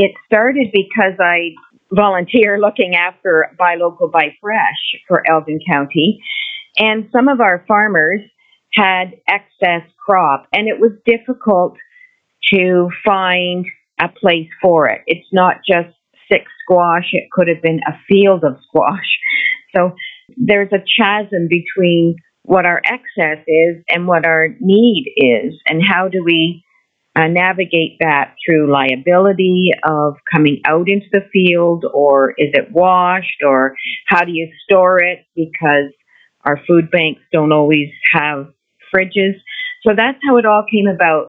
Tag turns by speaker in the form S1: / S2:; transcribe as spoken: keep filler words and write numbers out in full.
S1: it started because I volunteer looking after Buy Local, Buy Fresh for Elgin County. And some of our farmers had excess crop, and it was difficult to find a place for it. It's not just sick squash, it could have been a field of squash. So there's a chasm between what our excess is and what our need is, and how do we uh, navigate that through liability of coming out into the field, or is it washed, or how do you store it, because our food banks don't always have fridges. So that's how it all came about.